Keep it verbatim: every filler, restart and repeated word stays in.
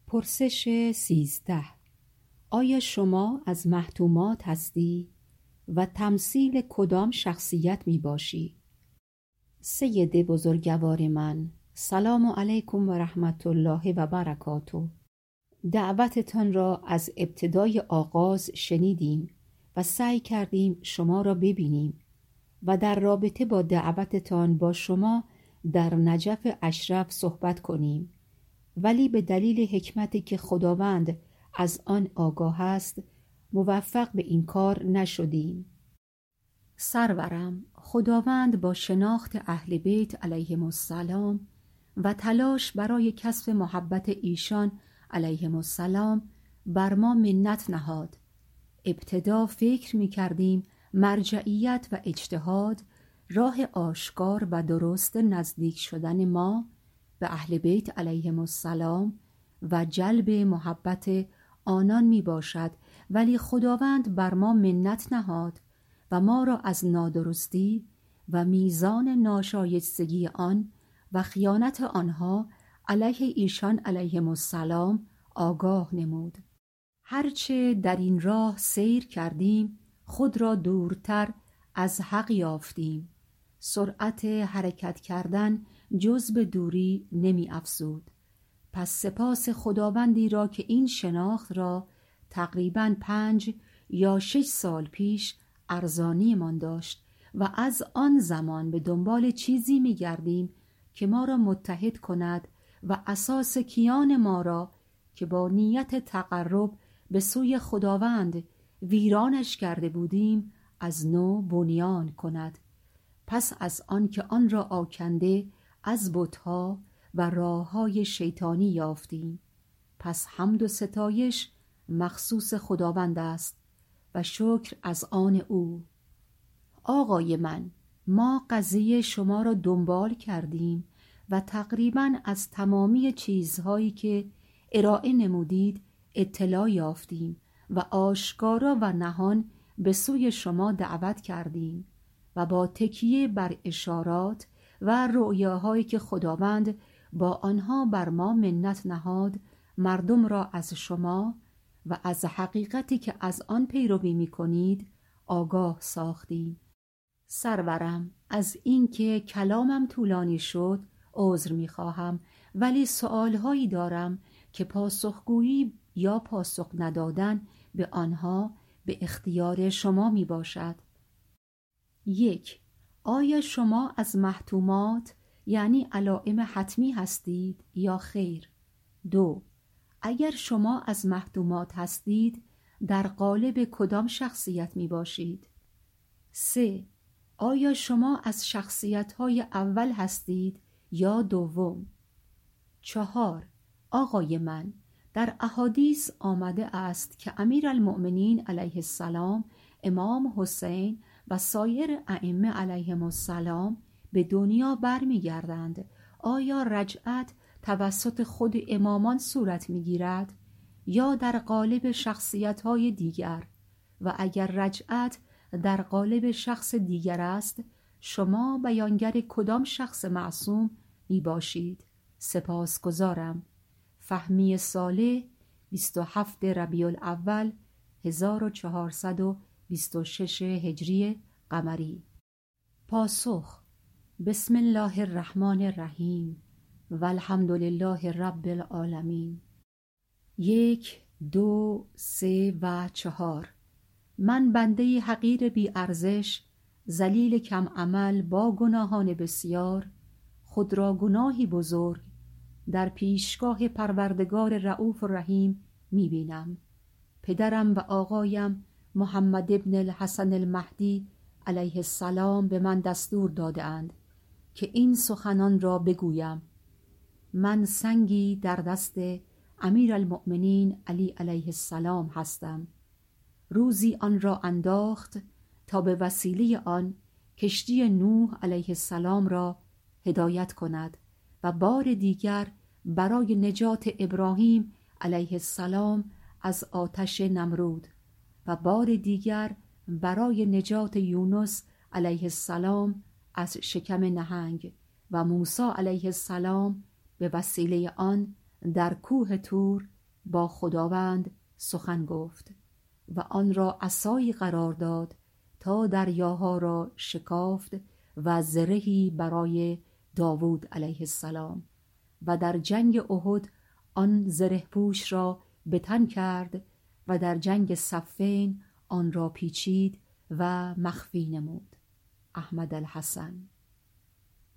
پرسش سیزده. آیا شما از محتومات هستی و تمثیل کدام شخصیت می باشی؟ سید بزرگوار من، سلام علیکم و رحمت الله و برکاته. دعوتتان را از ابتدای آغاز شنیدیم و سعی کردیم شما را ببینیم و در رابطه با دعوتتان با شما در نجف اشرف صحبت کنیم، ولی به دلیل حکمتی که خداوند از آن آگاه است موفق به این کار نشدیم. سرورم، خداوند با شناخت اهل بیت علیهم السلام و تلاش برای کسب محبت ایشان علیهم السلام بر ما منت نهاد. ابتدا فکر می کردیم مرجعیت و اجتهاد راه آشکار و درست نزدیک شدن ما به اهل بیت علیهم السلام و جلب محبت آنان می باشد، ولی خداوند بر ما منت نهاد و ما را از نادرستی و میزان ناشایستگی آن و خیانت آنها علیه ایشان علیهم السلام آگاه نمود. هرچه در این راه سیر کردیم خود را دورتر از حق یافتیم. سرعت حرکت کردن جز به دوری نمی افزود. پس سپاس خداوندی را که این شناخت را تقریباً پنج یا شش سال پیش ارزانی من داشت و از آن زمان به دنبال چیزی می گردیم که ما را متحد کند و اساس کیان ما را که با نیت تقرب به سوی خداوند ویرانش کرده بودیم از نو بنیان کند. پس از آن که آن را آکنده از بت‌ها و راه‌های شیطانی یافتیم، پس حمد و ستایش مخصوص خداوند است و شکر از آن او. آقای من، ما قضیه شما را دنبال کردیم و تقریباً از تمامی چیزهایی که ارائه نمودید اطلاع یافتیم و آشکارا و نهان به سوی شما دعوت کردیم و با تکیه بر اشارات و رؤیاهایی که خداوند با آنها بر ما منت نهاد مردم را از شما و از حقیقتی که از آن پیروی می کنید آگاه ساختیم. سرورم، از اینکه کلامم طولانی شد عذر می خواهم، ولی سؤالهایی دارم که پاسخگویی یا پاسخ ندادن به آنها به اختیار شما می باشد. یک. آیا شما از محتومات یعنی علائم حتمی هستید یا خیر؟ دو. اگر شما از محتومات هستید در قالب کدام شخصیت می باشید؟ سه. آیا شما از شخصیت‌های اول هستید یا دوم؟ چهار. آقای من، در احادیث آمده است که امیرالمؤمنین علیه السلام امام حسین و سایر ائمه علیهم السلام به دنیا برمی گردند. آیا رجعت توسط خود امامان صورت می گیرد یا در قالب شخصیت های دیگر؟ و اگر رجعت در قالب شخص دیگر است شما بیانگر کدام شخص معصوم می باشید؟ سپاسگزارم. فهمی صالح، بیست و هفتم ربیع الاول هزار و چهارصد و بیست و شش هجری قمری. پاسخ: بسم الله الرحمن الرحیم و الحمد لله رب العالمین. یک، دو، سه و چهار. من بنده حقیر بی ارزش، ذلیل کم عمل با گناهان بسیار، خود را گناهی بزرگ در پیشگاه پروردگار رؤوف الرحیم می بینم. پدرم و آقایم محمد ابن الحسن المهدی علیه السلام به من دستور داده اند که این سخنان را بگویم. من سنگی در دست امیرالمؤمنین علی علیه السلام هستم. روزی آن را انداخت تا به وسیله آن کشتی نوح علیه السلام را هدایت کند و بار دیگر برای نجات ابراهیم علیه السلام از آتش نمرود و بار دیگر برای نجات یونس علیه السلام از شکم نهنگ و موسی علیه السلام به وسیله آن در کوه طور با خداوند سخن گفت و آن را عصایی قرار داد تا دریاها را شکافت و زرهی برای داوود علیه السلام، و در جنگ احد آن زره پوش را به تن کرد و در جنگ صفین آن را پیچید و مخفی نمود. احمد الحسن.